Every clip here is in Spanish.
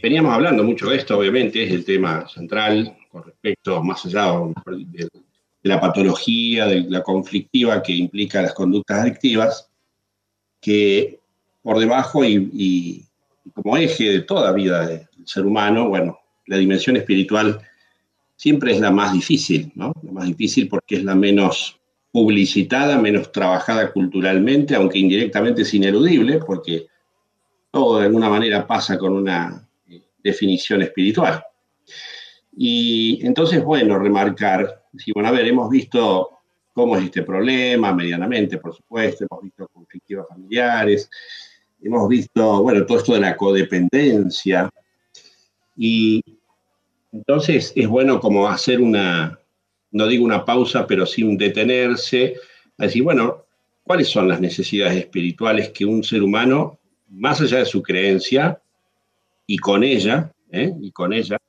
veníamos hablando mucho de esto, obviamente, es el tema central con respecto, más allá de la patología, de la conflictiva que implica las conductas adictivas, que por debajo y como eje de toda vida del ser humano, bueno, la dimensión espiritual siempre es la más difícil, ¿no? La más difícil porque es la menos publicitada, menos trabajada culturalmente, aunque indirectamente es ineludible, porque todo de alguna manera pasa con una definición espiritual. Y entonces, bueno, remarcar, si, bueno, a ver, hemos visto cómo es este problema, medianamente, por supuesto, hemos visto conflictivas familiares, hemos visto, bueno, todo esto de la codependencia, y entonces es bueno como hacer una, no digo una pausa, pero sí un detenerse, a decir, bueno, ¿cuáles son las necesidades espirituales que un ser humano, más allá de su creencia, y con ella,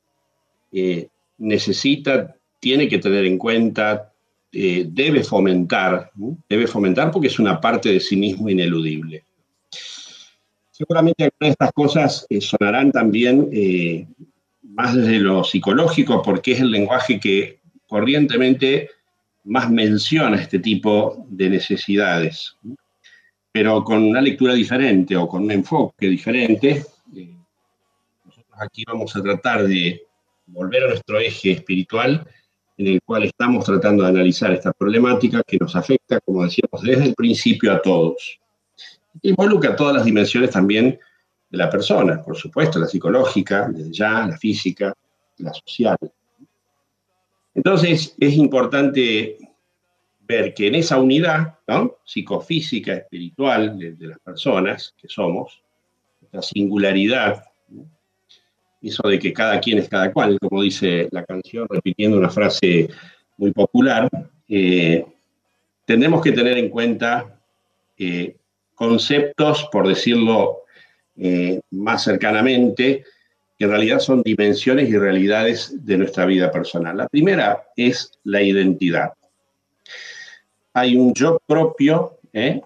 necesita, tiene que tener en cuenta, debe fomentar, ¿no? Debe fomentar porque es una parte de sí mismo ineludible. Seguramente algunas de estas cosas sonarán también más desde lo psicológico, porque es el lenguaje que corrientemente más menciona este tipo de necesidades, ¿no? Pero con una lectura diferente o con un enfoque diferente, nosotros aquí vamos a tratar de volver a nuestro eje espiritual, en el cual estamos tratando de analizar esta problemática que nos afecta, como decíamos, desde el principio a todos. Involucra todas las dimensiones también de la persona, por supuesto, la psicológica, desde ya, la física, la social. Entonces, es importante ver que en esa unidad, ¿no?, psicofísica, espiritual de las personas que somos, esta singularidad, ¿no?, eso de que cada quien es cada cual, como dice la canción, repitiendo una frase muy popular, tendremos que tener en cuenta conceptos, por decirlo más cercanamente, que en realidad son dimensiones y realidades de nuestra vida personal. La primera es la identidad. Hay un yo propio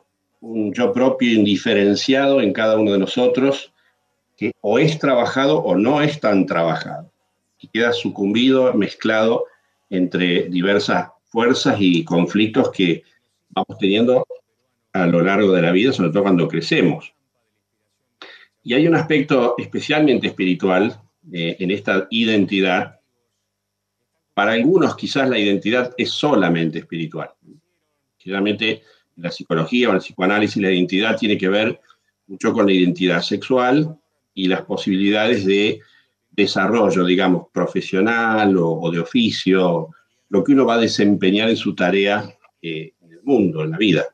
indiferenciado en cada uno de nosotros, que o es trabajado o no es tan trabajado, y queda sucumbido, mezclado entre diversas fuerzas y conflictos que vamos teniendo a lo largo de la vida, sobre todo cuando crecemos. Y hay un aspecto especialmente espiritual en esta identidad. Para algunos quizás la identidad es solamente espiritual. Generalmente en la psicología o en el psicoanálisis la identidad tiene que ver mucho con la identidad sexual y las posibilidades de desarrollo, digamos, profesional o de oficio, lo que uno va a desempeñar en su tarea en el mundo, en la vida.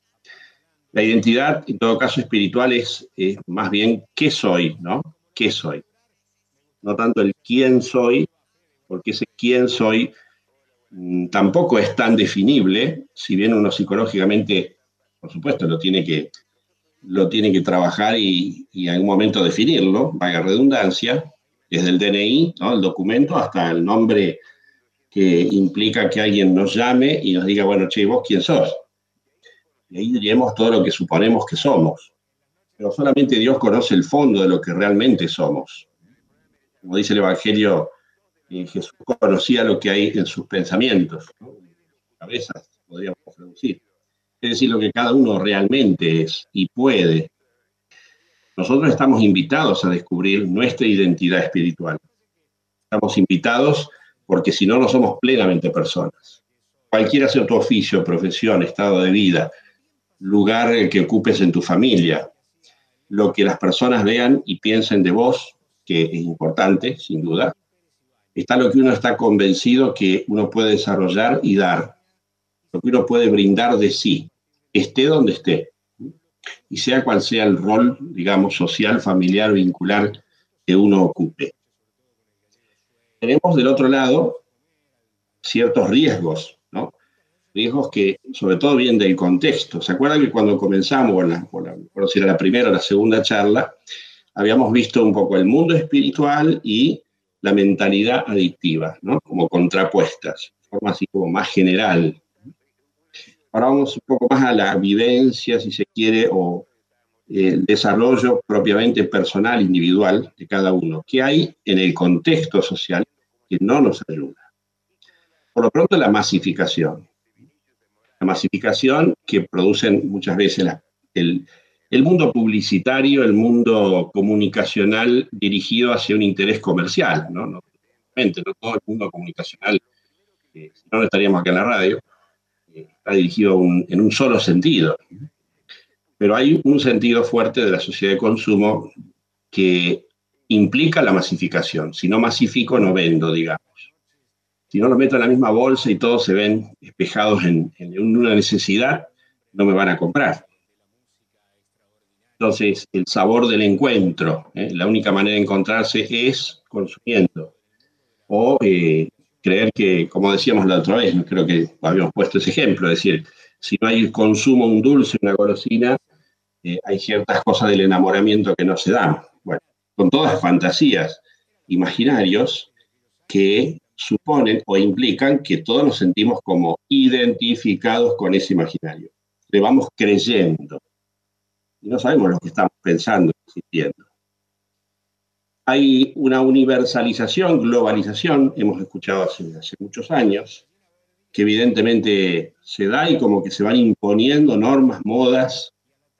La identidad, en todo caso, espiritual es más bien qué soy, ¿no? ¿Qué soy? No tanto el quién soy, porque ese quién soy tampoco es tan definible, si bien uno psicológicamente, por supuesto, lo tiene que trabajar y en algún momento definirlo, valga redundancia, desde el DNI, ¿no?, el documento, hasta el nombre que implica que alguien nos llame y nos diga, bueno, che, ¿vos quién sos? Y ahí diríamos todo lo que suponemos que somos. Pero solamente Dios conoce el fondo de lo que realmente somos. Como dice el Evangelio, Jesús conocía lo que hay en sus pensamientos, ¿no?, en sus cabezas, podríamos traducir. Es decir, lo que cada uno realmente es y puede. Nosotros estamos invitados a descubrir nuestra identidad espiritual. Estamos invitados porque si no, no somos plenamente personas. Cualquiera sea tu oficio, profesión, estado de vida, lugar que ocupes en tu familia, lo que las personas vean y piensen de vos, que es importante, sin duda, está lo que uno está convencido que uno puede desarrollar y dar, lo que uno puede brindar de sí, esté donde esté, y sea cual sea el rol, digamos, social, familiar, vincular que uno ocupe. Tenemos del otro lado ciertos riesgos, ¿no? Riesgos que sobre todo vienen del contexto. ¿Se acuerdan que cuando comenzamos, por decir, la primera o la segunda charla, habíamos visto un poco el mundo espiritual y la mentalidad adictiva, ¿no?, como contrapuestas, de forma así como más general? Ahora vamos un poco más a la vivencia, si se quiere, o el desarrollo propiamente personal, individual de cada uno, que hay en el contexto social que no nos ayuda. Por lo pronto, la masificación. La masificación que producen muchas veces el mundo publicitario, el mundo comunicacional dirigido hacia un interés comercial, ¿no? No todo el mundo comunicacional, si no estaríamos acá en la radio, está dirigido en un solo sentido. Pero hay un sentido fuerte de la sociedad de consumo que implica la masificación. Si no masifico, no vendo, digamos. Si no los meto en la misma bolsa y todos se ven espejados en una necesidad, no me van a comprar. Entonces, el sabor del encuentro, la única manera de encontrarse es consumiendo. O creer que, como decíamos la otra vez, creo que habíamos puesto ese ejemplo, es decir, si no hay consumo, un dulce, una golosina, hay ciertas cosas del enamoramiento que no se dan. Bueno, con todas fantasías, imaginarios que suponen o implican que todos nos sentimos como identificados con ese imaginario. Le vamos creyendo. Y no sabemos lo que estamos pensando y sintiendo. Hay una universalización, globalización, hemos escuchado hace muchos años, que evidentemente se da y como que se van imponiendo normas, modas,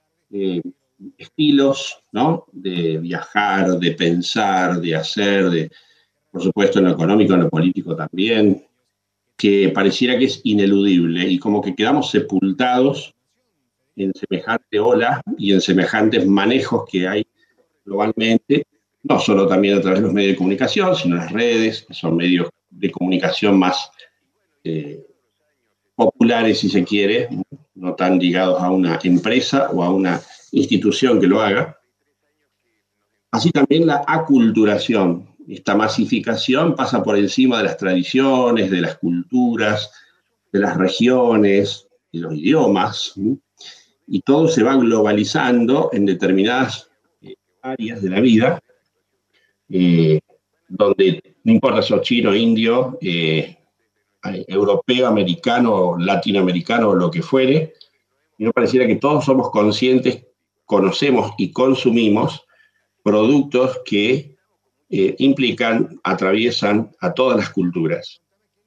estilos, ¿no? De viajar, de pensar, de hacer, por supuesto en lo económico, en lo político también, que pareciera que es ineludible y como que quedamos sepultados en semejante ola y en semejantes manejos que hay globalmente, no solo también a través de los medios de comunicación, sino las redes, que son medios de comunicación más populares, si se quiere, no tan ligados a una empresa o a una institución que lo haga. Así también la aculturación. Esta masificación pasa por encima de las tradiciones, de las culturas, de las regiones, de los idiomas, y todo se va globalizando en determinadas áreas de la vida, donde no importa si sos chino, indio, europeo, americano, latinoamericano o lo que fuere, y no pareciera que todos somos conscientes, conocemos y consumimos productos que implican, atraviesan a todas las culturas.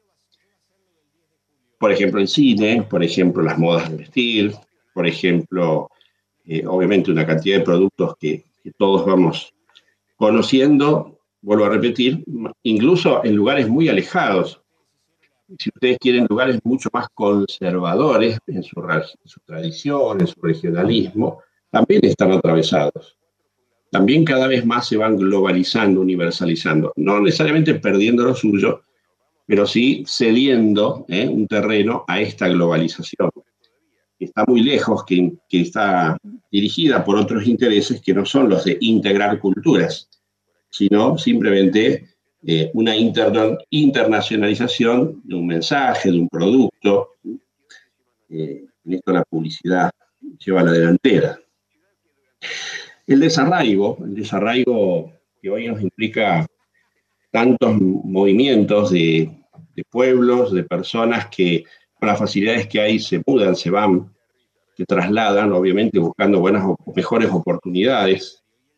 Por ejemplo, el cine, por ejemplo, las modas de vestir, por ejemplo, obviamente una cantidad de productos que todos vamos conociendo, vuelvo a repetir, incluso en lugares muy alejados. Si ustedes quieren lugares mucho más conservadores en su tradición, en su regionalismo, también están atravesados. También cada vez más se van globalizando, universalizando, no necesariamente perdiendo lo suyo, pero sí cediendo un terreno a esta globalización, que está muy lejos, que está dirigida por otros intereses que no son los de integrar culturas, sino simplemente una internacionalización de un mensaje, de un producto. En esto la publicidad lleva a la delantera. El desarraigo que hoy nos implica tantos movimientos de pueblos, de personas que con las facilidades que hay se mudan, se van, se trasladan, obviamente buscando buenas o mejores oportunidades.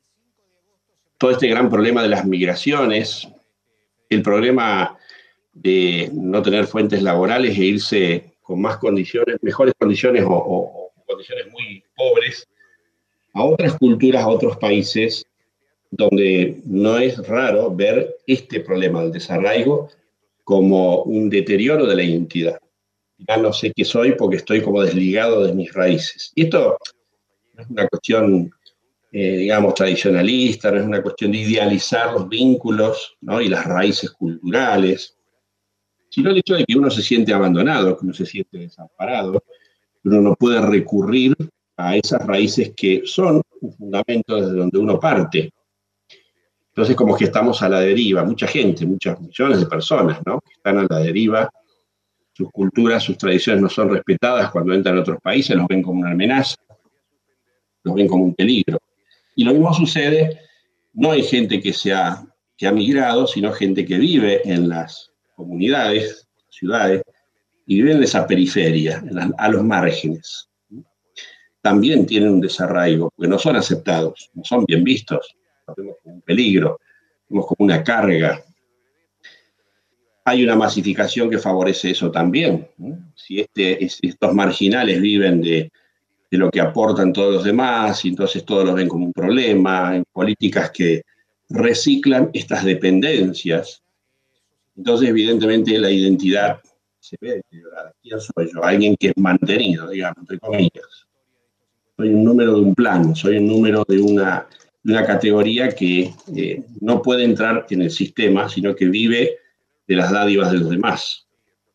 Todo este gran problema de las migraciones, el problema de no tener fuentes laborales e irse con más condiciones, mejores condiciones o condiciones muy pobres, a otras culturas, a otros países, donde no es raro ver este problema del desarraigo como un deterioro de la identidad. Ya no sé qué soy porque estoy como desligado de mis raíces. Y esto no es una cuestión, digamos, tradicionalista, no es una cuestión de idealizar los vínculos, ¿no? Y las raíces culturales, sino el hecho de que uno se siente abandonado, que uno se siente desamparado, que uno no puede recurrir a esas raíces que son un fundamento desde donde uno parte. Entonces, como que estamos a la deriva, mucha gente, muchos millones de personas, ¿no? Que están a la deriva, sus culturas, sus tradiciones no son respetadas cuando entran a otros países, los ven como una amenaza, los ven como un peligro. Y lo mismo sucede, no hay gente que ha migrado, sino gente que vive en las comunidades, ciudades, y vive en esa periferia, a los márgenes. también tienen un desarraigo, porque no son aceptados, no son bien vistos, los vemos como un peligro, vemos como una carga. Hay una masificación que favorece eso también, ¿no? Si estos marginales viven de lo que aportan todos los demás, y entonces todos los ven como un problema, en políticas que reciclan estas dependencias. Entonces, evidentemente, la identidad se ve deteriorada. ¿Quién soy yo? Alguien que es mantenido, digamos, entre comillas. Soy un número de un plan, soy un número de una categoría que no puede entrar en el sistema, sino que vive de las dádivas de los demás.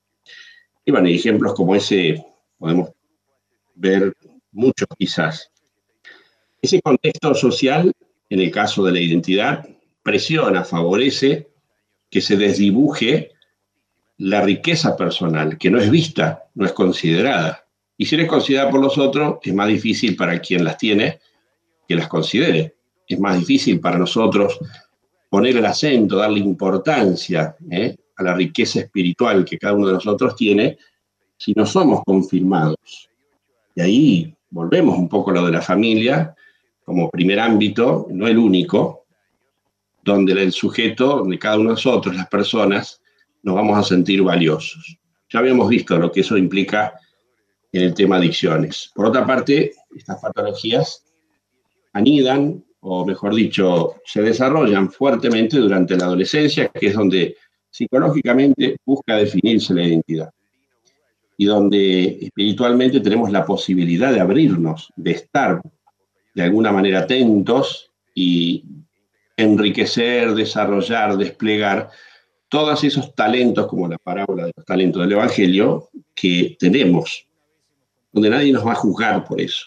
Y bueno, ejemplos como ese podemos ver muchos quizás. Ese contexto social, en el caso de la identidad, presiona, favorece que se desdibuje la riqueza personal, que no es vista, no es considerada. Y si no es considerada por los otros, es más difícil para quien las tiene que las considere. Es más difícil para nosotros poner el acento, darle importancia a la riqueza espiritual que cada uno de nosotros tiene, si no somos confirmados. Y ahí volvemos un poco a lo de la familia, como primer ámbito, no el único, donde el sujeto, donde cada uno de nosotros, las personas, nos vamos a sentir valiosos. Ya habíamos visto lo que eso implica en el tema adicciones. Por otra parte, estas patologías anidan, o mejor dicho, se desarrollan fuertemente durante la adolescencia, que es donde psicológicamente busca definirse la identidad y donde espiritualmente tenemos la posibilidad de abrirnos, de estar de alguna manera atentos y enriquecer, desarrollar, desplegar todos esos talentos, como la parábola de los talentos del Evangelio, que tenemos, donde nadie nos va a juzgar por eso.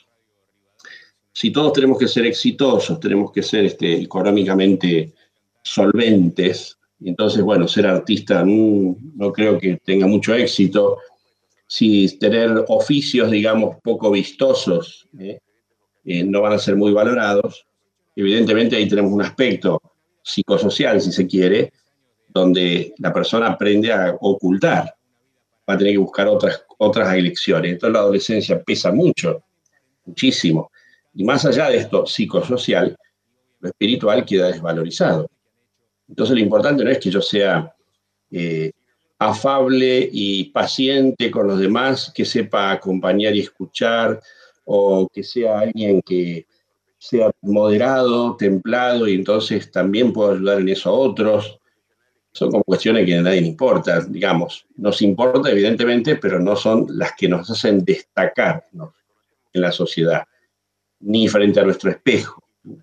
Si todos tenemos que ser exitosos, tenemos que ser económicamente solventes, y entonces, bueno, ser artista no creo que tenga mucho éxito. Si tener oficios, digamos, poco vistosos, no van a ser muy valorados. Evidentemente ahí tenemos un aspecto psicosocial, si se quiere, donde la persona aprende a ocultar, va a tener que buscar otras elecciones. Entonces la adolescencia pesa mucho, muchísimo. Y más allá de esto psicosocial, lo espiritual queda desvalorizado. Entonces lo importante no es que yo sea afable y paciente con los demás, que sepa acompañar y escuchar, o que sea alguien que sea moderado, templado, y entonces también puedo ayudar en eso a otros. Son como cuestiones que a nadie le importa, digamos. Nos importa, evidentemente, pero no son las que nos hacen destacarnos en la sociedad, ni frente a nuestro espejo.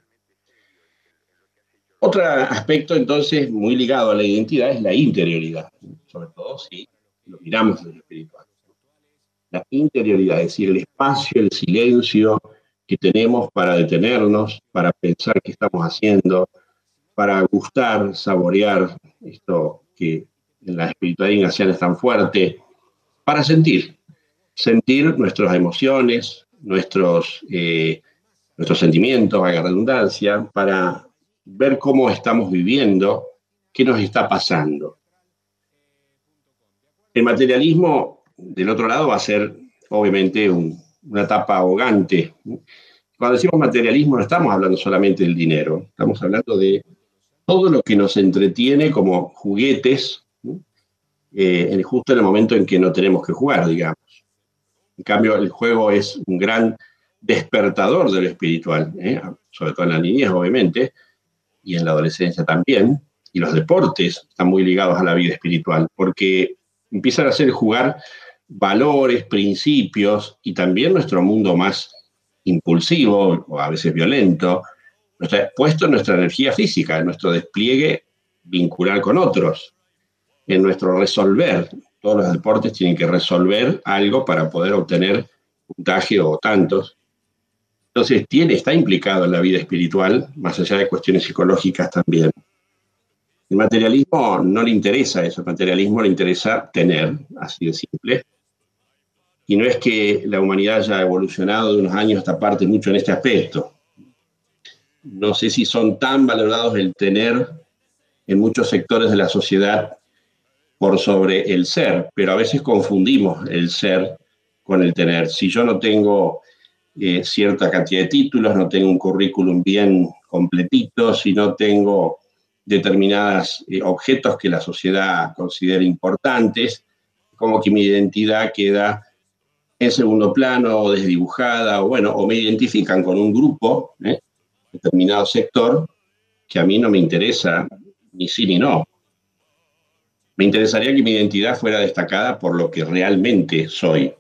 Otro aspecto, entonces, muy ligado a la identidad es la interioridad, sobre todo si lo miramos desde lo espiritual. La interioridad, es decir, el espacio, el silencio que tenemos para detenernos, para pensar qué estamos haciendo, para gustar, saborear esto que en la espiritualidad ignaciana es tan fuerte, para sentir nuestras emociones, nuestros sentimientos, haga redundancia, para ver cómo estamos viviendo, qué nos está pasando. El materialismo, del otro lado, va a ser obviamente una etapa ahogante. Cuando decimos materialismo no estamos hablando solamente del dinero, estamos hablando de todo lo que nos entretiene como juguetes, justo en el momento en que no tenemos que jugar, digamos. En cambio, el juego es un gran despertador de lo espiritual, sobre todo en la niñez, obviamente, y en la adolescencia también, y los deportes están muy ligados a la vida espiritual, porque empiezan a hacer jugar valores, principios, y también nuestro mundo más impulsivo, o a veces violento, puesto en nuestra energía física, en nuestro despliegue vincular con otros, en nuestro resolver. Todos los deportes tienen que resolver algo para poder obtener puntaje o tantos. Entonces, está implicado en la vida espiritual, más allá de cuestiones psicológicas también. El materialismo no le interesa eso, el materialismo le interesa tener, así de simple. Y no es que la humanidad haya evolucionado de unos años a esta parte mucho en este aspecto. No sé si son tan valorados el tener en muchos sectores de la sociedad por sobre el ser, pero a veces confundimos el ser con el tener. Si yo no tengo cierta cantidad de títulos, no tengo un currículum bien completito, si no tengo determinados objetos que la sociedad considera importantes, como que mi identidad queda en segundo plano o desdibujada, o bueno, o me identifican con un grupo, determinado sector, que a mí no me interesa ni sí ni no. Me interesaría que mi identidad fuera destacada por lo que realmente soy.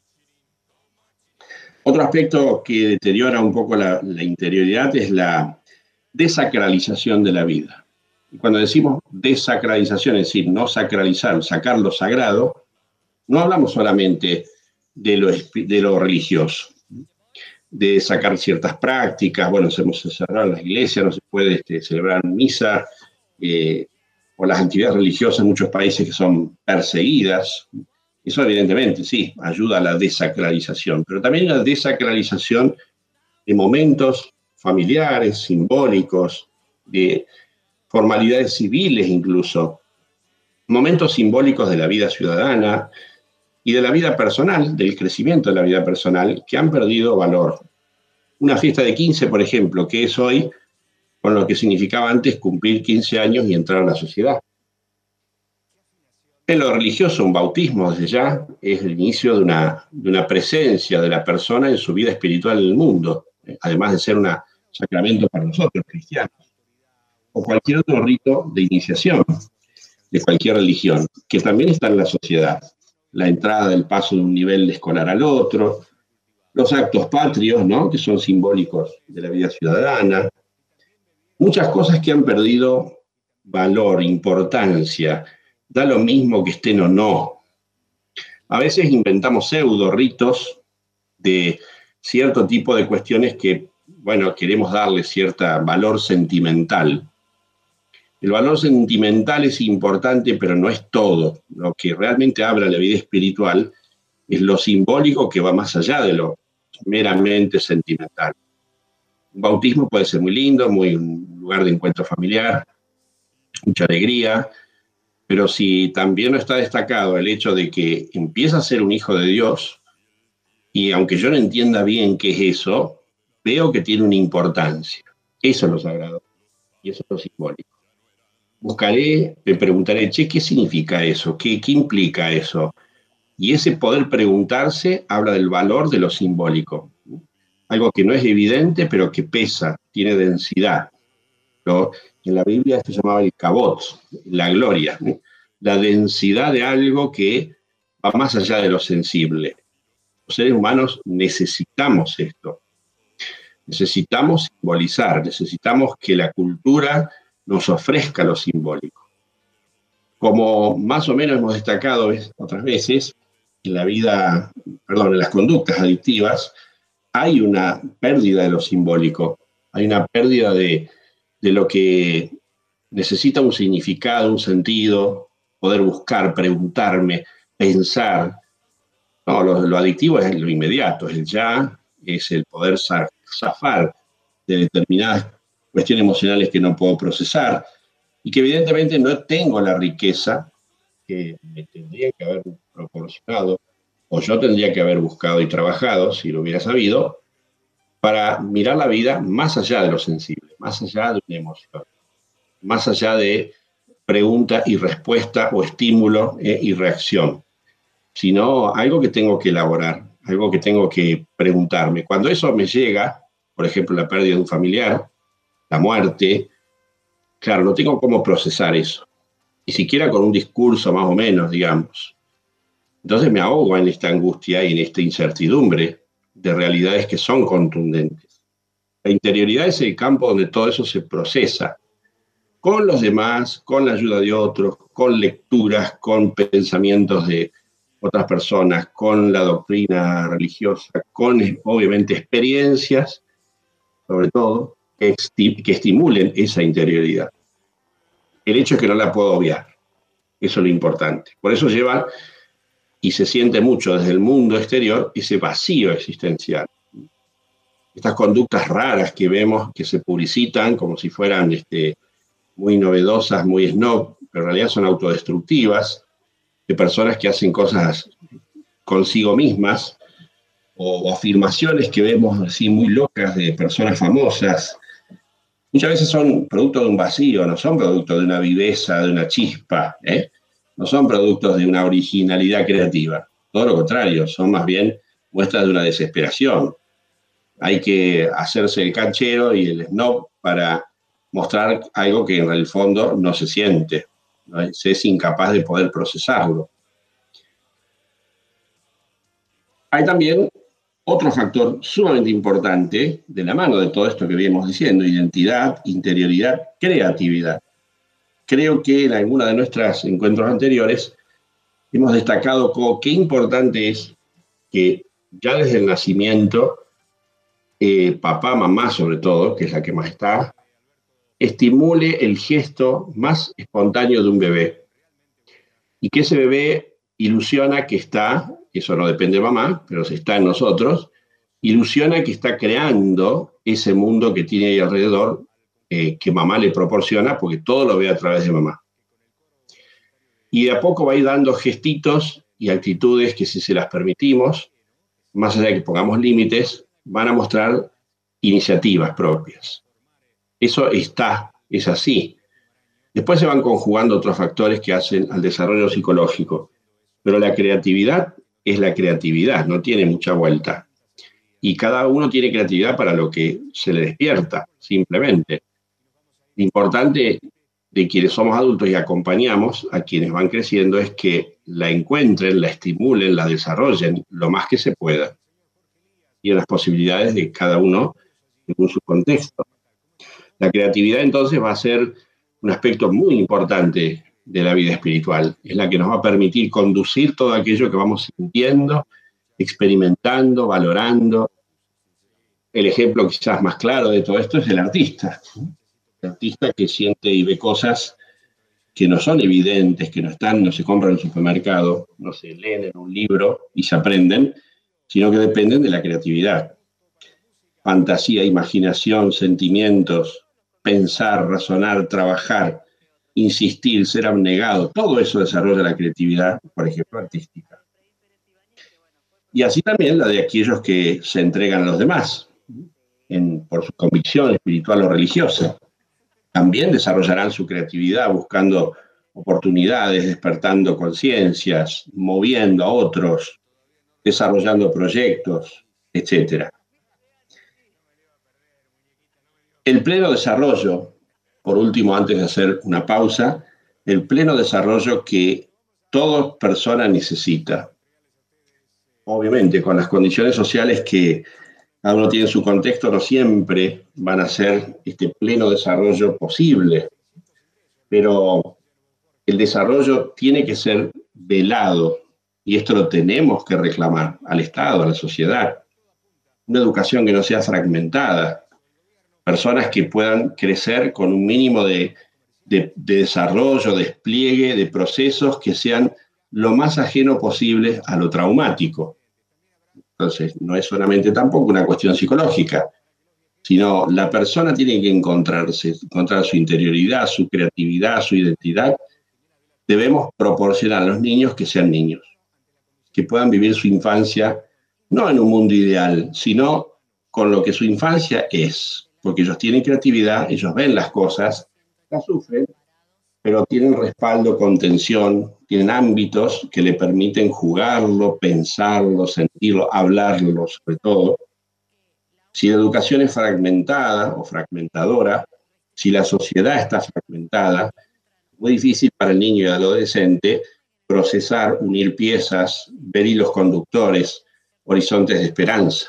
Otro aspecto que deteriora un poco la interioridad es la desacralización de la vida. Y cuando decimos desacralización, es decir, no sacralizar, sacar lo sagrado, no hablamos solamente de lo religioso, de sacar ciertas prácticas. Bueno, se hemos cerrado las iglesias, no se puede celebrar misa, o las actividades religiosas en muchos países que son perseguidas. Eso evidentemente sí, ayuda a la desacralización, pero también a la desacralización de momentos familiares, simbólicos, de formalidades civiles incluso, momentos simbólicos de la vida ciudadana y de la vida personal, del crecimiento de la vida personal, que han perdido valor. Una fiesta de 15, por ejemplo, que es hoy con lo que significaba antes cumplir 15 años y entrar a la sociedad. En lo religioso, un bautismo desde ya es el inicio de una presencia de la persona en su vida espiritual en el mundo, además de ser un sacramento para nosotros, cristianos, o cualquier otro rito de iniciación de cualquier religión, que también está en la sociedad. La entrada del paso de un nivel escolar al otro, los actos patrios, ¿no?, que son simbólicos de la vida ciudadana, muchas cosas que han perdido valor, importancia. Da lo mismo que estén o no. A veces inventamos pseudo ritos de cierto tipo de cuestiones que, bueno, queremos darle cierto valor sentimental. El valor sentimental es importante, pero no es todo. Lo que realmente habla la vida espiritual es lo simbólico, que va más allá de lo meramente sentimental. Un bautismo puede ser muy lindo, muy un lugar de encuentro familiar, mucha alegría, pero si también no está destacado el hecho de que empieza a ser un hijo de Dios, y aunque yo no entienda bien qué es eso, veo que tiene una importancia. Eso es lo sagrado y eso es lo simbólico. Buscaré, me preguntaré, che, ¿qué significa eso? ¿Qué implica eso? Y ese poder preguntarse habla del valor de lo simbólico. Algo que no es evidente, pero que pesa, tiene densidad, ¿no? En la Biblia esto se llamaba el kabot, la gloria, ¿no? La densidad de algo que va más allá de lo sensible. Los seres humanos necesitamos esto. Necesitamos simbolizar, necesitamos que la cultura nos ofrezca lo simbólico. Como más o menos hemos destacado otras veces, en en las conductas adictivas, hay una pérdida de lo simbólico, hay una pérdida de lo que necesita un significado, un sentido, poder buscar, preguntarme, pensar. No, lo adictivo es lo inmediato, es el ya, es el poder zafar de determinadas cuestiones emocionales que no puedo procesar y que evidentemente no tengo la riqueza que me tendría que haber proporcionado o yo tendría que haber buscado y trabajado, si lo hubiera sabido, para mirar la vida más allá de lo sensible, más allá de una emoción, más allá de pregunta y respuesta o estímulo y reacción, sino algo que tengo que elaborar, algo que tengo que preguntarme. Cuando eso me llega, por ejemplo, la pérdida de un familiar, la muerte, claro, no tengo cómo procesar eso, ni siquiera con un discurso más o menos, digamos. Entonces me ahogo en esta angustia y en esta incertidumbre de realidades que son contundentes. La interioridad es el campo donde todo eso se procesa, con los demás, con la ayuda de otros, con lecturas, con pensamientos de otras personas, con la doctrina religiosa, con obviamente experiencias, sobre todo, que estimulen esa interioridad. El hecho es que no la puedo obviar, eso es lo importante. Por eso lleva y se siente mucho desde el mundo exterior ese vacío existencial. Estas conductas raras que vemos que se publicitan como si fueran muy novedosas, muy snob, pero en realidad son autodestructivas, de personas que hacen cosas consigo mismas, o afirmaciones que vemos así muy locas de personas famosas, muchas veces son producto de un vacío, no son producto de una viveza, de una chispa, ¿eh? No son productos de una originalidad creativa. Todo lo contrario, son más bien muestras de una desesperación. Hay que hacerse el canchero y el snob para mostrar algo que en el fondo no se siente, ¿no? Se es incapaz de poder procesarlo. Hay también otro factor sumamente importante de la mano de todo esto que venimos diciendo: identidad, interioridad, creatividad. Creo que en alguna de nuestros encuentros anteriores hemos destacado qué importante es que ya desde el nacimiento, papá, mamá sobre todo, que es la que más está, estimule el gesto más espontáneo de un bebé. Y que ese bebé ilusiona que está, eso no depende de mamá, pero si está en nosotros, ilusiona que está creando ese mundo que tiene ahí alrededor, que mamá le proporciona, porque todo lo ve a través de mamá. Y de a poco va a ir dando gestitos y actitudes que, si se las permitimos, más allá de que pongamos límites, van a mostrar iniciativas propias. Eso es así. Después se van conjugando otros factores que hacen al desarrollo psicológico, pero la creatividad es la creatividad, no tiene mucha vuelta. Y cada uno tiene creatividad para lo que se le despierta, simplemente. Lo importante de quienes somos adultos y acompañamos a quienes van creciendo es que la encuentren, la estimulen, la desarrollen lo más que se pueda. Y en las posibilidades de cada uno según su contexto. La creatividad entonces va a ser un aspecto muy importante de la vida espiritual. Es la que nos va a permitir conducir todo aquello que vamos sintiendo, experimentando, valorando. El ejemplo quizás más claro de todo esto es el artista. El artista que siente y ve cosas que no son evidentes, que no están, no se compran en el supermercado, no se leen en un libro y se aprenden, sino que dependen de la creatividad. Fantasía, imaginación, sentimientos, pensar, razonar, trabajar, insistir, ser abnegado, todo eso desarrolla la creatividad, por ejemplo, artística. Y así también la de aquellos que se entregan a los demás, por su convicción espiritual o religiosa. También desarrollarán su creatividad buscando oportunidades, despertando conciencias, moviendo a otros, desarrollando proyectos, etc. El pleno desarrollo, por último, antes de hacer una pausa, el pleno desarrollo que toda persona necesita. Obviamente, con las condiciones sociales que cada uno tiene en su contexto, no siempre van a ser este pleno desarrollo posible, pero el desarrollo tiene que ser velado, y esto lo tenemos que reclamar al Estado, a la sociedad. Una educación que no sea fragmentada, personas que puedan crecer con un mínimo de desarrollo, despliegue, de procesos que sean lo más ajeno posible a lo traumático. Entonces, no es solamente tampoco una cuestión psicológica, sino la persona tiene que encontrar su interioridad, su creatividad, su identidad. Debemos proporcionar a los niños que sean niños, que puedan vivir su infancia no en un mundo ideal, sino con lo que su infancia es, porque ellos tienen creatividad, ellos ven las cosas, las sufren, pero tienen respaldo, contención, tienen ámbitos que le permiten jugarlo, pensarlo, sentirlo, hablarlo, sobre todo. Si la educación es fragmentada o fragmentadora, si la sociedad está fragmentada, es muy difícil para el niño y el adolescente procesar, unir piezas, ver hilos conductores, horizontes de esperanza.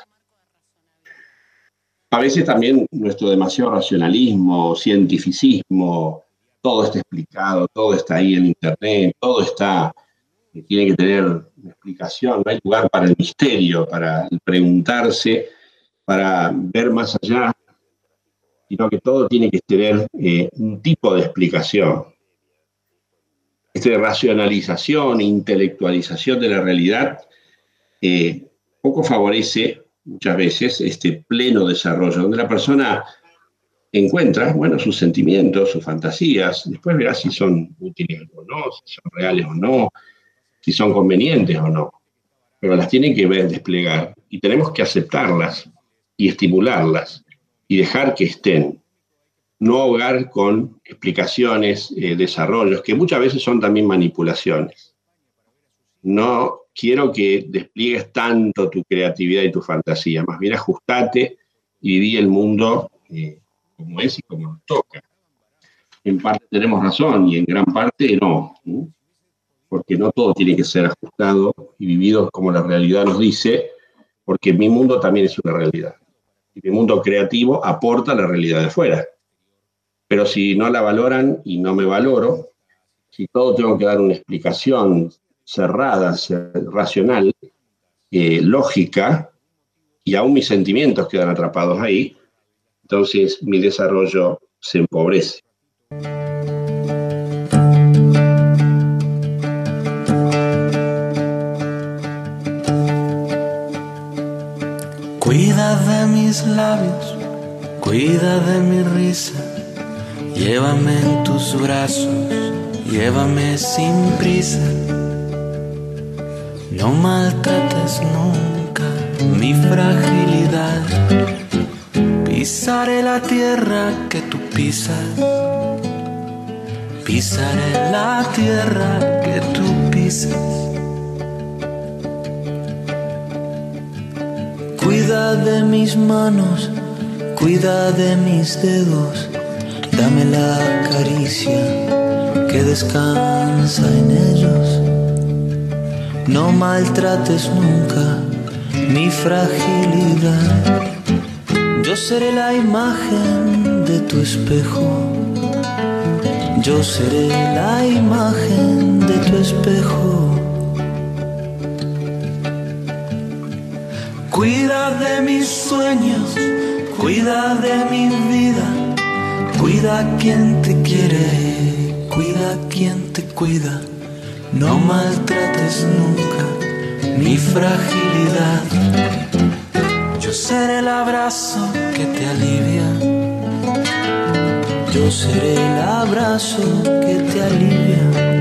A veces también nuestro demasiado racionalismo, cientificismo, todo está explicado, todo está ahí en internet, todo tiene que tener una explicación, no hay lugar para el misterio, para el preguntarse, para ver más allá, sino que todo tiene que tener un tipo de explicación. Esta racionalización, intelectualización de la realidad poco favorece muchas veces este pleno desarrollo, donde la persona encuentra, bueno, sus sentimientos, sus fantasías, después verá si son útiles o no, si son reales o no, si son convenientes o no. pero las tienen que ver desplegar y tenemos que aceptarlas y estimularlas y dejar que estén. No ahogar con explicaciones, desarrollos, que muchas veces son también manipulaciones. No quiero que despliegues tanto tu creatividad y tu fantasía, más bien ajustate y viví el mundo como es y como nos toca. En parte tenemos razón y en gran parte no, ¿no? Porque no todo tiene que ser ajustado y vivido como la realidad nos dice, porque mi mundo también es una realidad. Y mi mundo creativo aporta la realidad de afuera. Pero si no la valoran y no me valoro, si todo tengo que dar una explicación cerrada, racional, lógica, y aún mis sentimientos quedan atrapados ahí, entonces mi desarrollo se empobrece. Cuida de mis labios, cuida de mi risa, llévame en tus brazos, llévame sin prisa. No maltrates nunca mi fragilidad. Pisaré la tierra que tú pisas, pisaré la tierra que tú pisas. Cuida de mis manos, cuida de mis dedos, dame la caricia que descansa en ellos. No maltrates nunca mi fragilidad. Yo seré la imagen de tu espejo. Yo seré la imagen de tu espejo. Cuida de mis sueños, cuida de mi vida, cuida a quien te quiere, cuida a quien te cuida. No maltrates nunca mi fragilidad. Yo seré el abrazo que te alivia. Yo seré el abrazo que te alivia.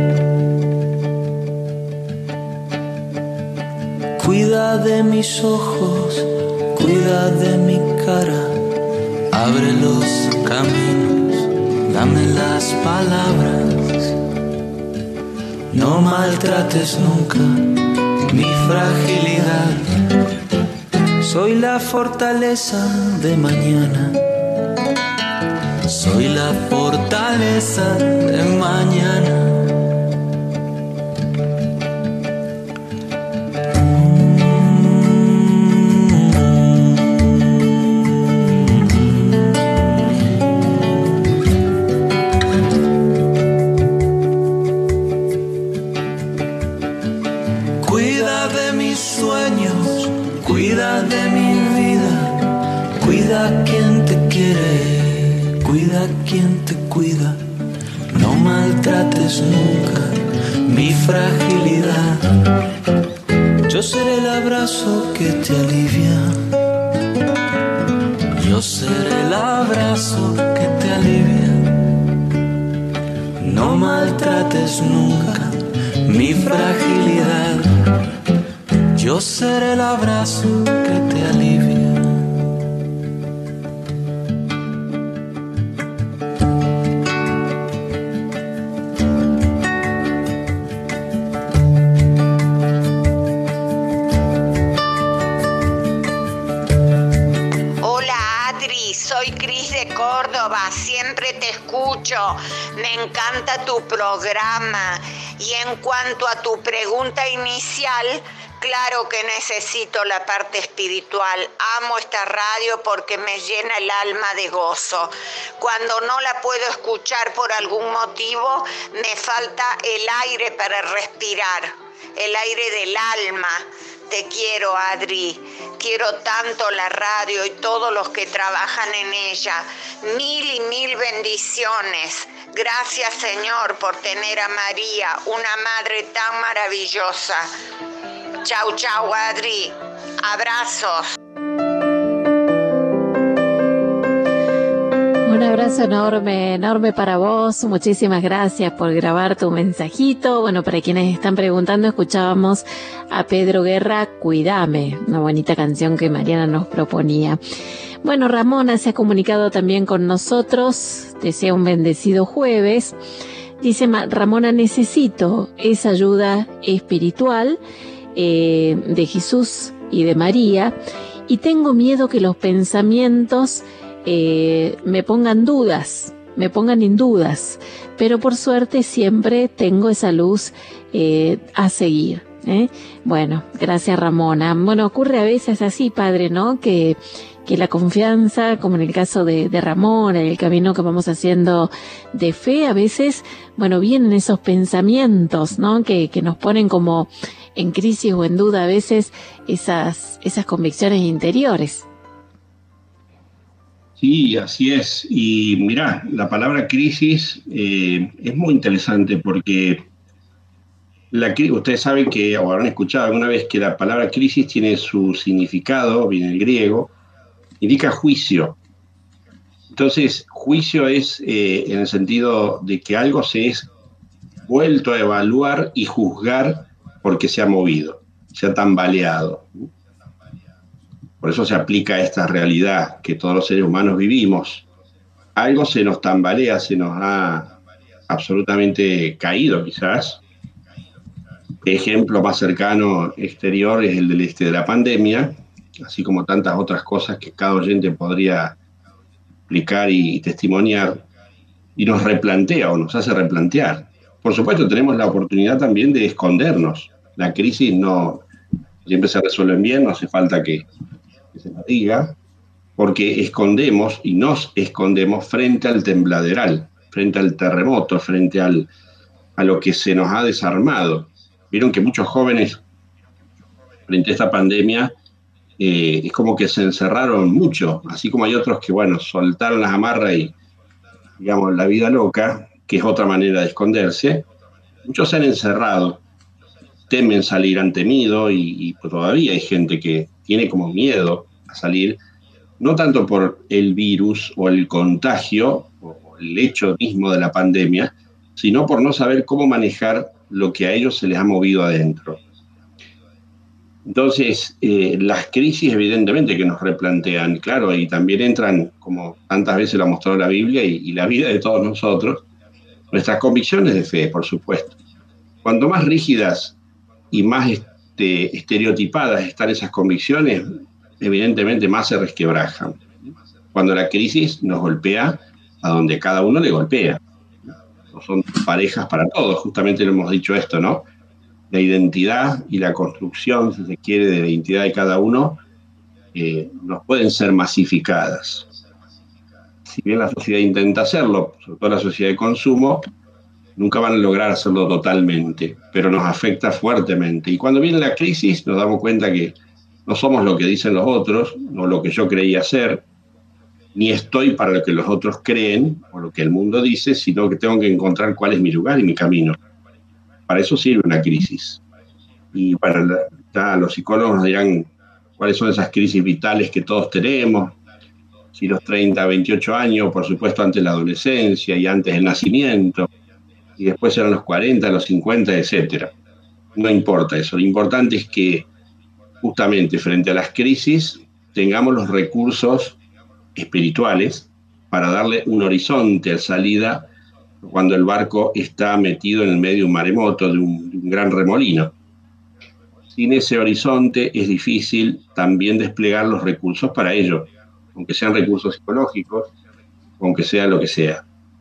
Cuida de mis ojos, cuida de mi cara. Abre los caminos, dame las palabras. No maltrates nunca mi fragilidad. Soy la fortaleza de mañana. Soy la fortaleza de mañana. Cuida de mis sueños, cuida de mi vida, cuida a quien te quiere, cuida a quien te cuida. No maltrates nunca mi fragilidad. Yo seré el abrazo que te alivia. Yo seré el abrazo que te alivia. No maltrates nunca mi fragilidad. Yo seré el abrazo que te alivia. Soy Cris de Córdoba, siempre te escucho, me encanta tu programa. Y en cuanto a tu pregunta inicial, claro que necesito la parte espiritual. Amo esta radio porque me llena el alma de gozo. Cuando no la puedo escuchar por algún motivo, me falta el aire para respirar, el aire del alma. Te quiero, Adri. Quiero tanto la radio y todos los que trabajan en ella. Mil y mil bendiciones. Gracias, Señor, por tener a María, una madre tan maravillosa. Chau, chau, Adri. Abrazos. Un abrazo enorme, enorme para vos. Muchísimas gracias por grabar tu mensajito. Bueno, para quienes están preguntando, escuchábamos a Pedro Guerra, Cuídame, una bonita canción que Mariana nos proponía. Bueno, Ramona se ha comunicado también con nosotros. Desea un bendecido jueves. Dice Ramona, necesito esa ayuda espiritual de Jesús y de María, y tengo miedo que los pensamientos me pongan en dudas, pero por suerte siempre tengo esa luz a seguir. Bueno, gracias Ramona. Bueno, ocurre a veces así, padre, ¿no? Que la confianza, como en el caso de Ramona, el camino que vamos haciendo de fe, a veces, bueno, vienen esos pensamientos, ¿no? Que nos ponen como en crisis o en duda a veces esas convicciones interiores. Sí, así es. Y mirá, la palabra crisis es muy interesante porque ustedes saben que, o habrán escuchado alguna vez, que la palabra crisis tiene su significado, viene del griego, indica juicio. Entonces, juicio es en el sentido de que algo se es vuelto a evaluar y juzgar porque se ha movido, se ha tambaleado. Por eso se aplica esta realidad que todos los seres humanos vivimos. Algo se nos tambalea, se nos ha absolutamente caído quizás. Ejemplo más cercano exterior es el de la pandemia, así como tantas otras cosas que cada oyente podría explicar y testimoniar, y nos replantea o nos hace replantear. Por supuesto, tenemos la oportunidad también de escondernos. La crisis no siempre se resuelve bien, no hace falta que se nos diga, porque escondemos y nos escondemos frente al tembladeral, frente al terremoto, frente a lo que se nos ha desarmado. Vieron que muchos jóvenes, frente a esta pandemia, es como que se encerraron mucho, así como hay otros que, bueno, soltaron las amarras y, digamos, la vida loca, que es otra manera de esconderse. Muchos se han encerrado, temen salir, han temido, y todavía hay gente que tiene como miedo a salir, no tanto por el virus o el contagio o el hecho mismo de la pandemia, sino por no saber cómo manejar lo que a ellos se les ha movido adentro. Entonces, las crisis evidentemente que nos replantean, claro, y también entran, como tantas veces lo ha mostrado la Biblia y la vida de todos nosotros, nuestras convicciones de fe, por supuesto. Cuanto más rígidas y más estereotipadas están esas convicciones, evidentemente más se resquebrajan. Cuando la crisis nos golpea a donde cada uno le golpea. No son parejas para todos, justamente lo hemos dicho esto, ¿no? La identidad y la construcción, si se quiere, de la identidad de cada uno, no pueden ser masificadas. Si bien la sociedad intenta hacerlo, sobre todo la sociedad de consumo, nunca van a lograr hacerlo totalmente, pero nos afecta fuertemente. Y cuando viene la crisis nos damos cuenta que no somos lo que dicen los otros, no lo que yo creía ser, ni estoy para lo que los otros creen o lo que el mundo dice, sino que tengo que encontrar cuál es mi lugar y mi camino. Para eso sirve una crisis. Y para los psicólogos nos dirán cuáles son esas crisis vitales que todos tenemos, si los 30, 28 años, por supuesto antes de la adolescencia y antes del nacimiento, y después serán los 40, los 50, etc. No importa eso, lo importante es que justamente frente a las crisis tengamos los recursos espirituales para darle un horizonte de salida cuando el barco está metido en el medio de un maremoto, de un gran remolino. Sin ese horizonte es difícil también desplegar los recursos para ello, aunque sean recursos psicológicos, aunque sea lo que sea.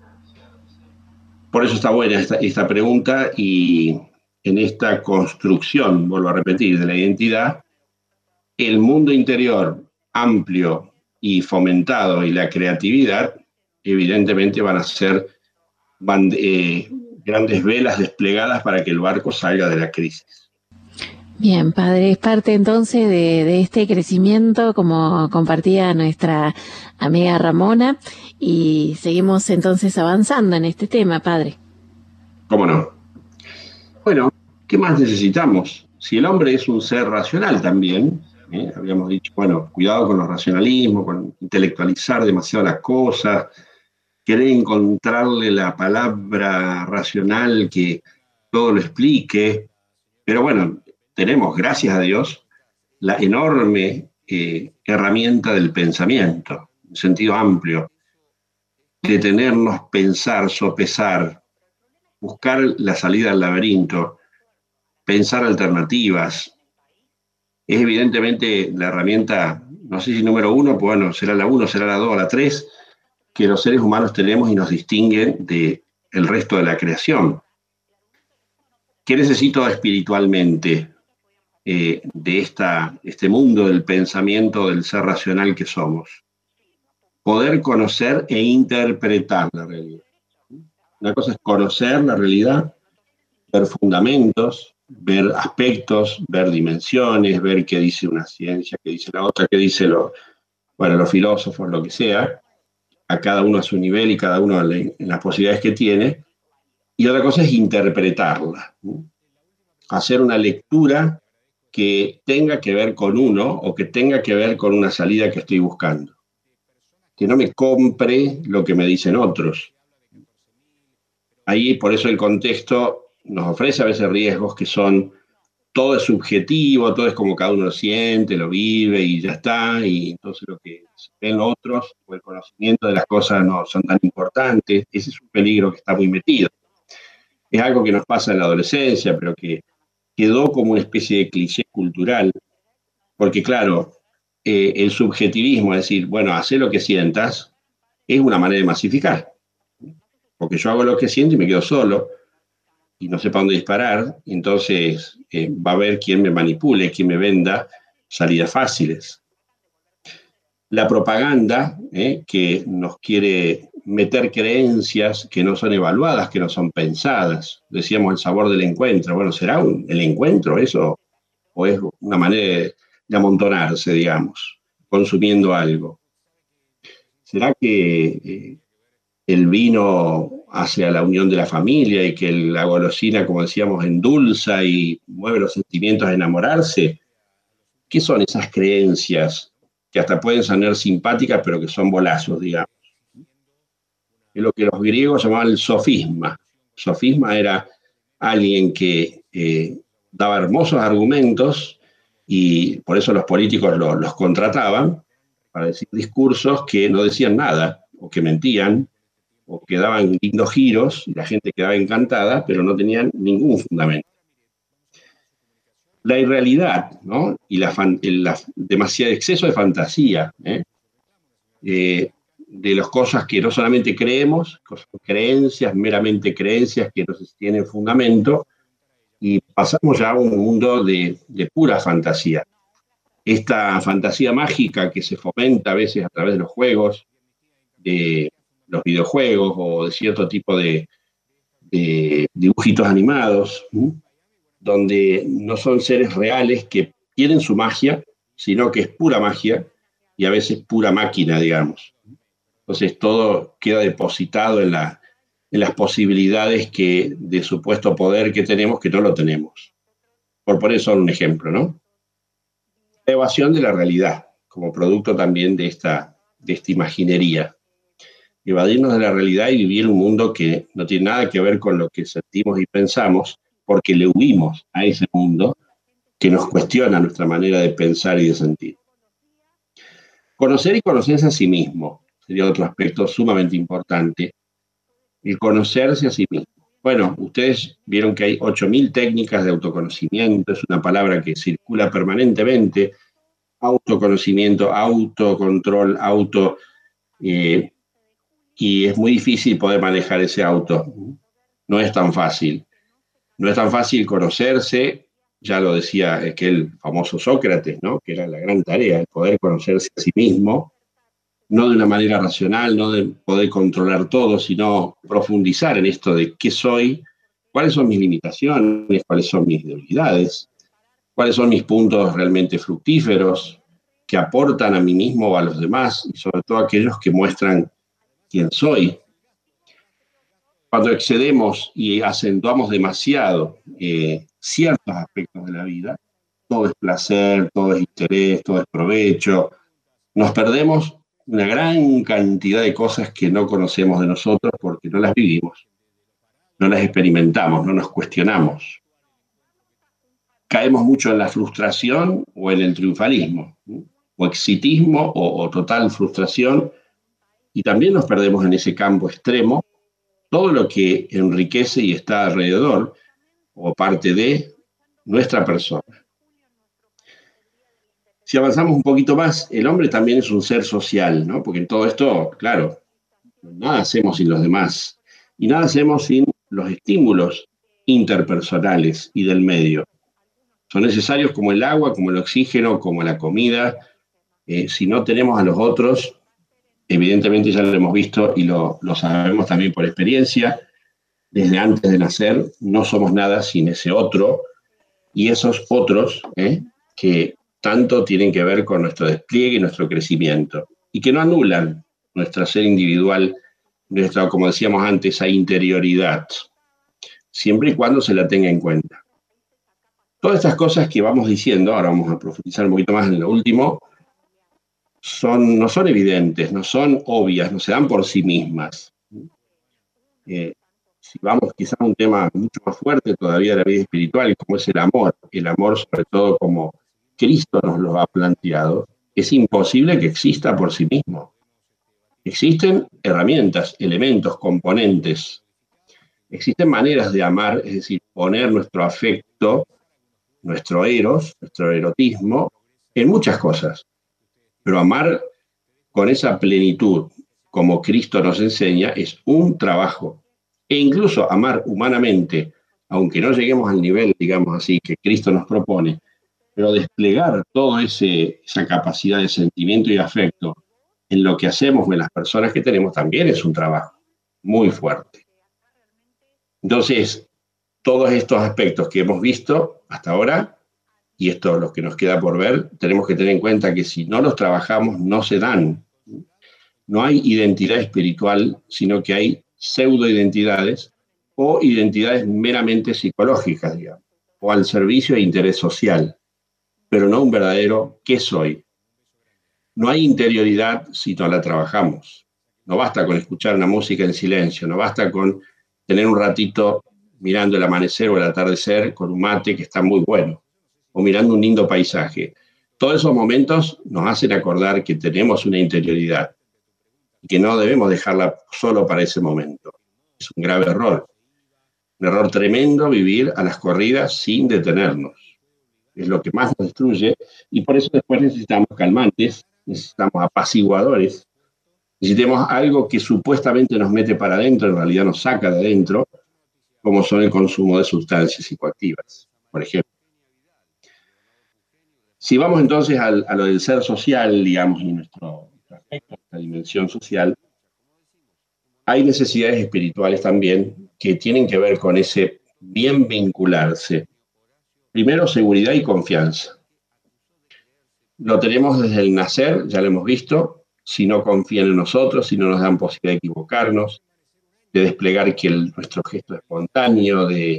Por eso está buena esta pregunta, y en esta construcción, vuelvo a repetir, de la identidad, el mundo interior amplio y fomentado y la creatividad evidentemente van a ser grandes velas desplegadas para que el barco salga de la crisis. Bien, padre, es parte entonces de este crecimiento, como compartía nuestra amiga Ramona, y seguimos entonces avanzando en este tema, padre. ¿Cómo no? Bueno, ¿qué más necesitamos? Si el hombre es un ser racional también, habíamos dicho, bueno, cuidado con los racionalismos, con intelectualizar demasiado las cosas, querer encontrarle la palabra racional que todo lo explique. Pero bueno, tenemos, gracias a Dios, la enorme herramienta del pensamiento, en sentido amplio, detenernos, pensar, sopesar, buscar la salida al laberinto, pensar alternativas. Es evidentemente la herramienta, no sé si número 1, pues bueno, será la 1, será la 2, la 3, que los seres humanos tenemos y nos distinguen del resto de la creación. ¿Qué necesito espiritualmente de este mundo del pensamiento, del ser racional que somos? Poder conocer e interpretar la realidad. Una cosa es conocer la realidad, ver fundamentos, ver aspectos, ver dimensiones, ver qué dice una ciencia, qué dice la otra, qué dice los filósofos, lo que sea, a cada uno a su nivel y cada uno en las posibilidades que tiene. Y otra cosa es interpretarla, ¿no? Hacer una lectura que tenga que ver con uno o que tenga que ver con una salida que estoy buscando. Que no me compre lo que me dicen otros. Ahí, por eso el contexto nos ofrece a veces riesgos que son, todo es subjetivo, todo es como cada uno lo siente, lo vive y ya está, y entonces lo que ven otros o el conocimiento de las cosas no son tan importantes. Ese es un peligro que está muy metido. Es algo que nos pasa en la adolescencia, pero que quedó como una especie de cliché cultural, porque claro, el subjetivismo, es decir, bueno, hacer lo que sientas, es una manera de masificar, porque yo hago lo que siento y me quedo solo, y no sé para dónde disparar, entonces va a haber quien me manipule, quien me venda salidas fáciles. La propaganda, que nos quiere meter creencias que no son evaluadas, que no son pensadas. Decíamos el sabor del encuentro. Bueno, ¿será el encuentro eso? ¿O es una manera de amontonarse, digamos, consumiendo algo? ¿Será que el vino hace a la unión de la familia y que la golosina, como decíamos, endulza y mueve los sentimientos a enamorarse? ¿Qué son esas creencias que hasta pueden sonar simpáticas, pero que son bolazos, digamos? Es lo que los griegos llamaban el sofisma. Sofisma era alguien que daba hermosos argumentos y por eso los políticos los contrataban para decir discursos que no decían nada, o que mentían, o que daban lindos giros, y la gente quedaba encantada, pero no tenían ningún fundamento. La irrealidad, ¿no? Y demasiado exceso de fantasía, de las cosas que no solamente creemos, creencias, meramente creencias que no tienen fundamento, y pasamos ya a un mundo de pura fantasía. Esta fantasía mágica que se fomenta a veces a través de los juegos, de los videojuegos o de cierto tipo de dibujitos animados, donde no son seres reales que tienen su magia, sino que es pura magia y a veces pura máquina, digamos. Entonces todo queda depositado en las posibilidades de supuesto poder que tenemos, que no lo tenemos. Por poner solo un ejemplo, ¿no? La evasión de la realidad, como producto también de esta imaginería. Evadirnos de la realidad y vivir un mundo que no tiene nada que ver con lo que sentimos y pensamos, porque le huimos a ese mundo que nos cuestiona nuestra manera de pensar y de sentir. Conocer y conocerse a sí mismo sería otro aspecto sumamente importante, el conocerse a sí mismo. Bueno, ustedes vieron que hay 8.000 técnicas de autoconocimiento, es una palabra que circula permanentemente, autoconocimiento, autocontrol, y es muy difícil poder manejar ese auto. No es tan fácil. No es tan fácil conocerse, ya lo decía aquel famoso Sócrates, ¿no? Que era la gran tarea, el poder conocerse a sí mismo, no de una manera racional, no de poder controlar todo, sino profundizar en esto de qué soy, cuáles son mis limitaciones, cuáles son mis debilidades, cuáles son mis puntos realmente fructíferos, que aportan a mí mismo o a los demás, y sobre todo aquellos que muestran quién soy. Cuando excedemos y acentuamos demasiado ciertos aspectos de la vida, todo es placer, todo es interés, todo es provecho, nos perdemos una gran cantidad de cosas que no conocemos de nosotros porque no las vivimos, no las experimentamos, no nos cuestionamos. Caemos mucho en la frustración o en el triunfalismo, ¿no? O exitismo o total frustración, y también nos perdemos en ese campo extremo todo lo que enriquece y está alrededor o parte de nuestra persona. Si avanzamos un poquito más, el hombre también es un ser social, ¿no? Porque en todo esto, claro, nada hacemos sin los demás y nada hacemos sin los estímulos interpersonales y del medio. Son necesarios como el agua, como el oxígeno, como la comida. Si no tenemos a los otros, evidentemente ya lo hemos visto y lo sabemos también por experiencia, desde antes de nacer no somos nada sin ese otro, y esos otros que tanto tienen que ver con nuestro despliegue y nuestro crecimiento, y que no anulan nuestro ser individual, nuestra, como decíamos antes, esa interioridad, siempre y cuando se la tenga en cuenta. Todas estas cosas que vamos diciendo, ahora vamos a profundizar un poquito más en lo último, no son evidentes, no son obvias, no se dan por sí mismas. Si vamos quizá a un tema mucho más fuerte todavía de la vida espiritual, como es el amor sobre todo como Cristo nos lo ha planteado, es imposible que exista por sí mismo. Existen herramientas, elementos, componentes. Existen maneras de amar, es decir, poner nuestro afecto, nuestro eros, nuestro erotismo, en muchas cosas. Pero amar con esa plenitud, como Cristo nos enseña, es un trabajo. E incluso amar humanamente, aunque no lleguemos al nivel, digamos así, que Cristo nos propone, pero desplegar toda esa capacidad de sentimiento y afecto en lo que hacemos, en las personas que tenemos, también es un trabajo muy fuerte. Entonces, todos estos aspectos que hemos visto hasta ahora, y esto es lo que nos queda por ver, tenemos que tener en cuenta que si no los trabajamos, no se dan. No hay identidad espiritual, sino que hay pseudoidentidades o identidades meramente psicológicas, digamos, o al servicio de interés social, pero no un verdadero ¿qué soy? No hay interioridad si no la trabajamos. No basta con escuchar una música en silencio, no basta con tener un ratito mirando el amanecer o el atardecer con un mate que está muy bueno, o mirando un lindo paisaje. Todos esos momentos nos hacen acordar que tenemos una interioridad y que no debemos dejarla solo para ese momento. Es un grave error. Un error tremendo vivir a las corridas sin detenernos. Es lo que más nos destruye y por eso después necesitamos calmantes, necesitamos apaciguadores, necesitamos algo que supuestamente nos mete para adentro, en realidad nos saca de adentro, como son el consumo de sustancias psicoactivas, por ejemplo. Si vamos entonces a lo del ser social, digamos, y nuestro aspecto, nuestra dimensión social, hay necesidades espirituales también que tienen que ver con ese bien vincularse. Primero, seguridad y confianza. Lo tenemos desde el nacer, ya lo hemos visto, si no confían en nosotros, si no nos dan posibilidad de equivocarnos, de desplegar nuestro gesto espontáneo, de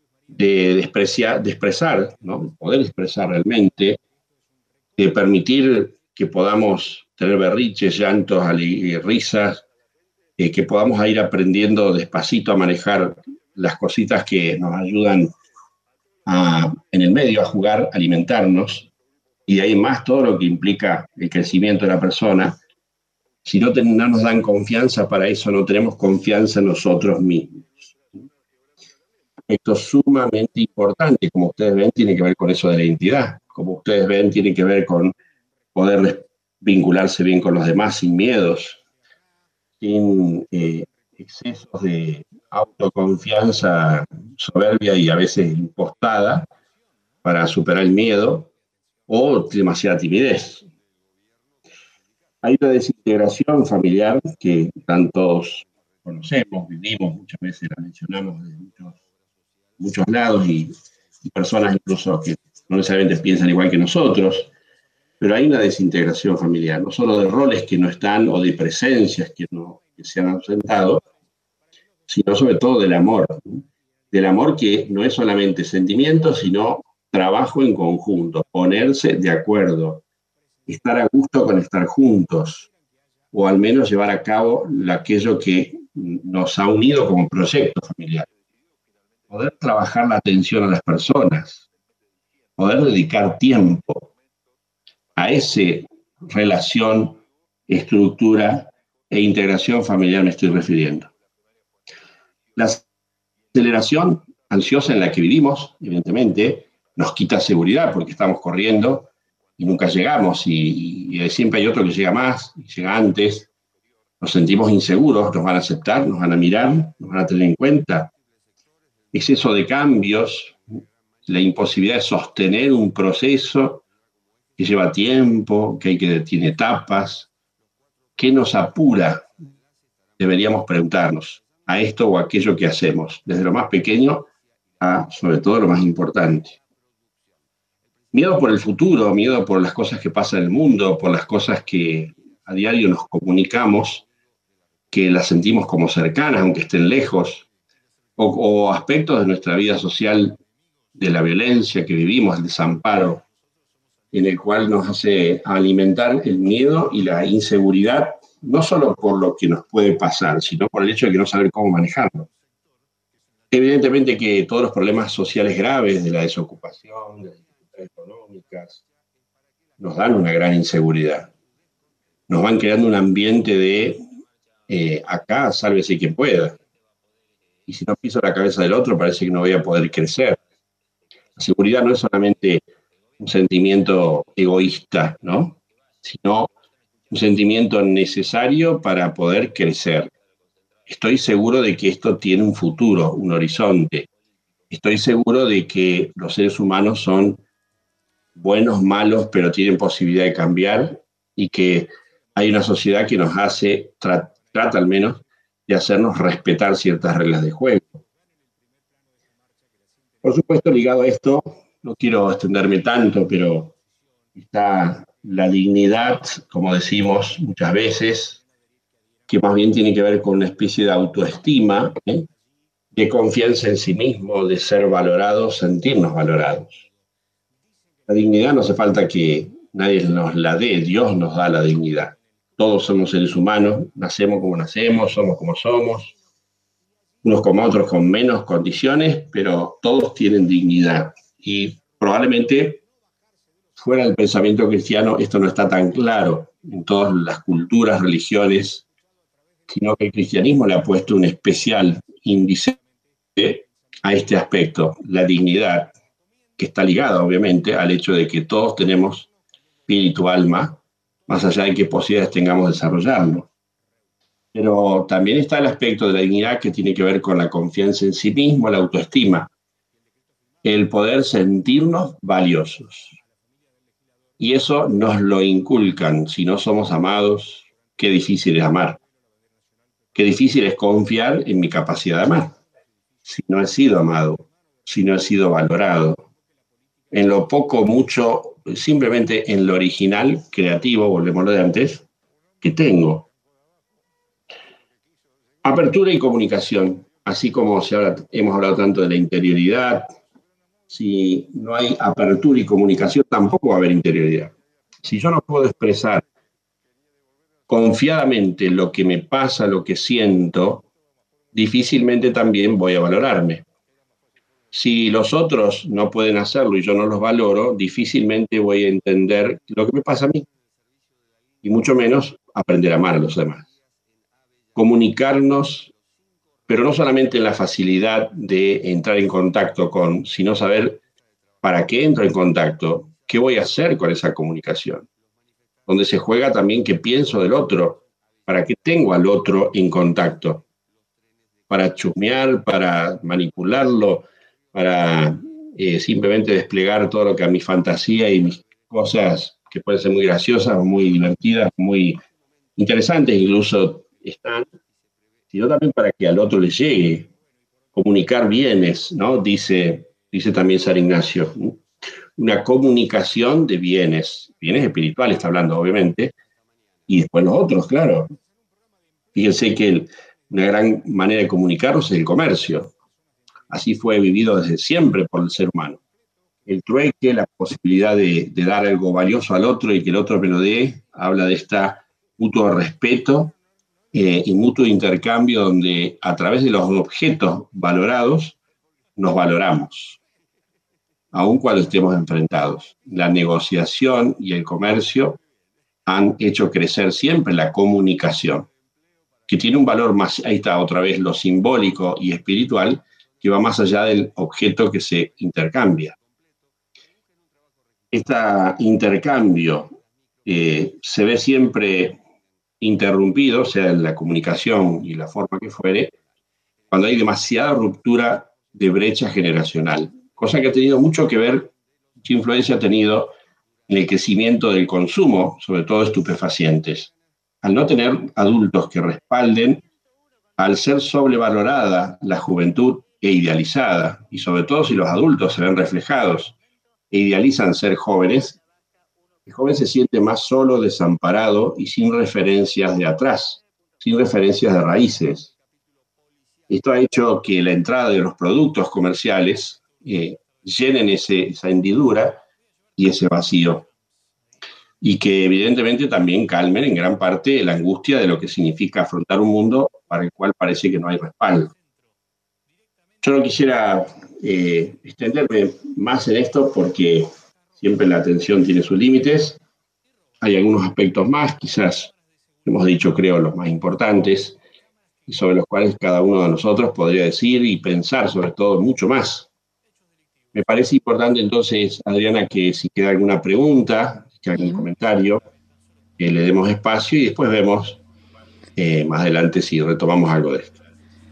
expresar, ¿no? Poder expresar realmente, de permitir que podamos tener berriches, llantos, risas, que podamos ir aprendiendo despacito a manejar las cositas que nos ayudan en el medio a jugar, a alimentarnos, y de ahí más todo lo que implica el crecimiento de la persona. Si no nos dan confianza para eso, no tenemos confianza en nosotros mismos. Esto es sumamente importante, como ustedes ven, tiene que ver con eso de la identidad. Como ustedes ven, tiene que ver con poder vincularse bien con los demás sin miedos, sin excesos de autoconfianza soberbia y a veces impostada para superar el miedo, o demasiada timidez. Hay una desintegración familiar que tantos conocemos, vivimos, muchas veces la mencionamos de muchos lados y personas incluso que no necesariamente piensan igual que nosotros, pero hay una desintegración familiar, no solo de roles que no están o de presencias que se han ausentado, sino sobre todo del amor que no es solamente sentimiento, sino trabajo en conjunto, ponerse de acuerdo, estar a gusto con estar juntos, o al menos llevar a cabo aquello que nos ha unido como proyecto familiar. Poder trabajar la atención a las personas, poder dedicar tiempo a esa relación, estructura e integración familiar me estoy refiriendo. La aceleración ansiosa en la que vivimos, evidentemente, nos quita seguridad porque estamos corriendo y nunca llegamos y siempre hay otro que llega más, y llega antes. Nos sentimos inseguros, nos van a aceptar, nos van a mirar, nos van a tener en cuenta. Exceso de cambios, la imposibilidad de sostener un proceso que lleva tiempo, que tiene etapas. ¿Qué nos apura? Deberíamos preguntarnos a esto o a aquello que hacemos, desde lo más pequeño a, sobre todo, lo más importante. Miedo por el futuro, miedo por las cosas que pasan en el mundo, por las cosas que a diario nos comunicamos, que las sentimos como cercanas, aunque estén lejos, o aspectos de nuestra vida social, de la violencia que vivimos, el desamparo, en el cual nos hace alimentar el miedo y la inseguridad, no solo por lo que nos puede pasar, sino por el hecho de que no saber cómo manejarlo. Evidentemente que todos los problemas sociales graves de la desocupación, de las dificultades económicas, nos dan una gran inseguridad. Nos van creando un ambiente de acá, sálvese quien pueda. Y si no piso la cabeza del otro, parece que no voy a poder crecer. La seguridad no es solamente un sentimiento egoísta, ¿no? Sino un sentimiento necesario para poder crecer. Estoy seguro de que esto tiene un futuro, un horizonte. Estoy seguro de que los seres humanos son buenos, malos, pero tienen posibilidad de cambiar y que hay una sociedad que nos hace, trata al menos, de hacernos respetar ciertas reglas de juego. Por supuesto, ligado a esto, no quiero extenderme tanto, pero está la dignidad, como decimos muchas veces, que más bien tiene que ver con una especie de autoestima, de confianza en sí mismo, de ser valorados, sentirnos valorados. La dignidad no hace falta que nadie nos la dé, Dios nos da la dignidad. Todos somos seres humanos, nacemos como nacemos, somos como somos, unos como otros con menos condiciones, pero todos tienen dignidad. Y probablemente fuera del pensamiento cristiano esto no está tan claro en todas las culturas, religiones, sino que el cristianismo le ha puesto un especial índice a este aspecto, la dignidad, que está ligada obviamente al hecho de que todos tenemos espíritu, alma, más allá de qué posibilidades tengamos de desarrollarlo. Pero también está el aspecto de la dignidad que tiene que ver con la confianza en sí mismo, la autoestima, el poder sentirnos valiosos. Y eso nos lo inculcan. Si no somos amados, qué difícil es amar. Qué difícil es confiar en mi capacidad de amar. Si no he sido amado, si no he sido valorado, en lo poco, mucho, simplemente en lo original, creativo, volvemos a lo de antes, que tengo. Apertura y comunicación, así como hemos hablado tanto de la interioridad. Si no hay apertura y comunicación, tampoco va a haber interioridad. Si yo no puedo expresar confiadamente lo que me pasa, lo que siento, difícilmente también voy a valorarme. Si los otros no pueden hacerlo y yo no los valoro, difícilmente voy a entender lo que me pasa a mí. Y mucho menos aprender a amar a los demás. Comunicarnos, pero no solamente en la facilidad de entrar en contacto con, sino saber para qué entro en contacto, qué voy a hacer con esa comunicación. Donde se juega también qué pienso del otro, para qué tengo al otro en contacto. Para chusmear, para manipularlo, para simplemente desplegar todo lo que a mi fantasía y mis cosas que pueden ser muy graciosas, muy divertidas, muy interesantes incluso están, sino también para que al otro le llegue. Comunicar bienes, ¿no? Dice también San Ignacio, ¿no? Una comunicación de bienes espirituales está hablando obviamente, y después los otros, claro. Fíjense que una gran manera de comunicarnos es el comercio. Así fue vivido desde siempre por el ser humano. El trueque, la posibilidad de dar algo valioso al otro y que el otro me lo dé, habla de esta mutuo respeto y mutuo intercambio, donde a través de los objetos valorados nos valoramos, aun cuando estemos enfrentados. La negociación y el comercio han hecho crecer siempre la comunicación, que tiene un valor más, ahí está otra vez lo simbólico y espiritual, que va más allá del objeto que se intercambia. Este intercambio se ve siempre interrumpido, sea en la comunicación y la forma que fuere, cuando hay demasiada ruptura de brecha generacional, cosa que ha tenido mucho que ver, mucha influencia ha tenido en el crecimiento del consumo, sobre todo de estupefacientes. Al no tener adultos que respalden, al ser sobrevalorada la juventud e idealizada, y sobre todo si los adultos se ven reflejados e idealizan ser jóvenes, el joven se siente más solo, desamparado y sin referencias de atrás, sin referencias de raíces. Esto ha hecho que la entrada de los productos comerciales llenen esa hendidura y ese vacío, y que evidentemente también calmen en gran parte la angustia de lo que significa afrontar un mundo para el cual parece que no hay respaldo. Yo no quisiera extenderme más en esto porque siempre la atención tiene sus límites. Hay algunos aspectos más, quizás hemos dicho, creo, los más importantes, y sobre los cuales cada uno de nosotros podría decir y pensar, sobre todo, mucho más. Me parece importante entonces, Adriana, que si queda alguna pregunta, que algún comentario, que le demos espacio y después vemos más adelante si retomamos algo de esto.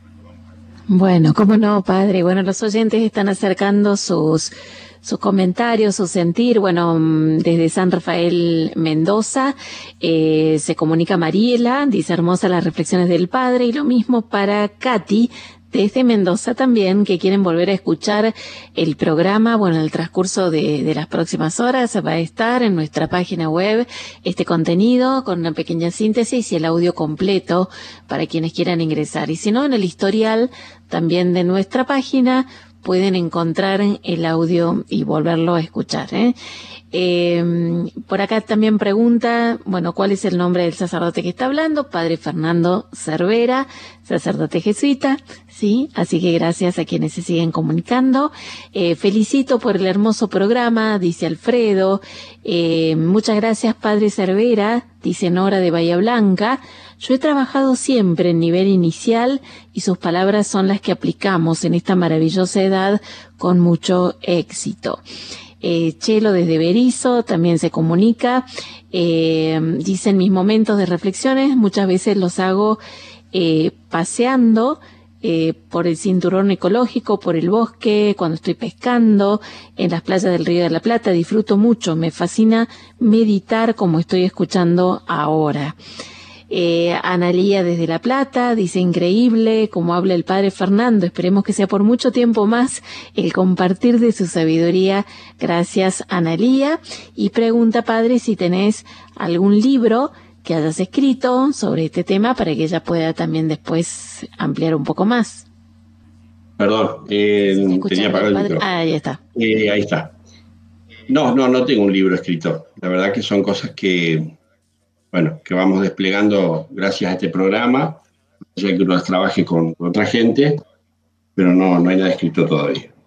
Bueno, cómo no, padre. Bueno, los oyentes están acercando sus comentarios, su sentir. Bueno, desde San Rafael, Mendoza, se comunica Mariela, dice hermosas las reflexiones del padre, y lo mismo para Katy, desde Mendoza también, que quieren volver a escuchar el programa. Bueno, en el transcurso de las próximas horas va a estar en nuestra página web este contenido con una pequeña síntesis y el audio completo para quienes quieran ingresar. Y si no, en el historial también de nuestra página pueden encontrar el audio y volverlo a escuchar, Por acá también pregunta, bueno, ¿cuál es el nombre del sacerdote que está hablando? Padre Fernando Cervera, sacerdote jesuita, sí, así que gracias a quienes se siguen comunicando. Felicito por el hermoso programa, dice Alfredo. Muchas gracias, Padre Cervera, dice Nora de Bahía Blanca. Yo he trabajado siempre en nivel inicial y sus palabras son las que aplicamos en esta maravillosa edad con mucho éxito. Chelo desde Berizo también se comunica, dice: en mis momentos de reflexiones muchas veces los hago paseando por el cinturón ecológico, por el bosque, cuando estoy pescando, en las playas del Río de la Plata. Disfruto mucho, me fascina meditar como estoy escuchando ahora. Analía desde La Plata dice: increíble como habla el padre Fernando, esperemos que sea por mucho tiempo más el compartir de su sabiduría. Gracias, Analía. Y pregunta, padre, si tenés algún libro que hayas escrito sobre este tema para que ella pueda también después ampliar un poco más. Perdón, tenía apagado el micrófono. Ahí está. Ahí está. No tengo un libro escrito. La verdad que son cosas que vamos desplegando gracias a este programa, ya que uno trabaje con otra gente, pero no hay nada escrito todavía.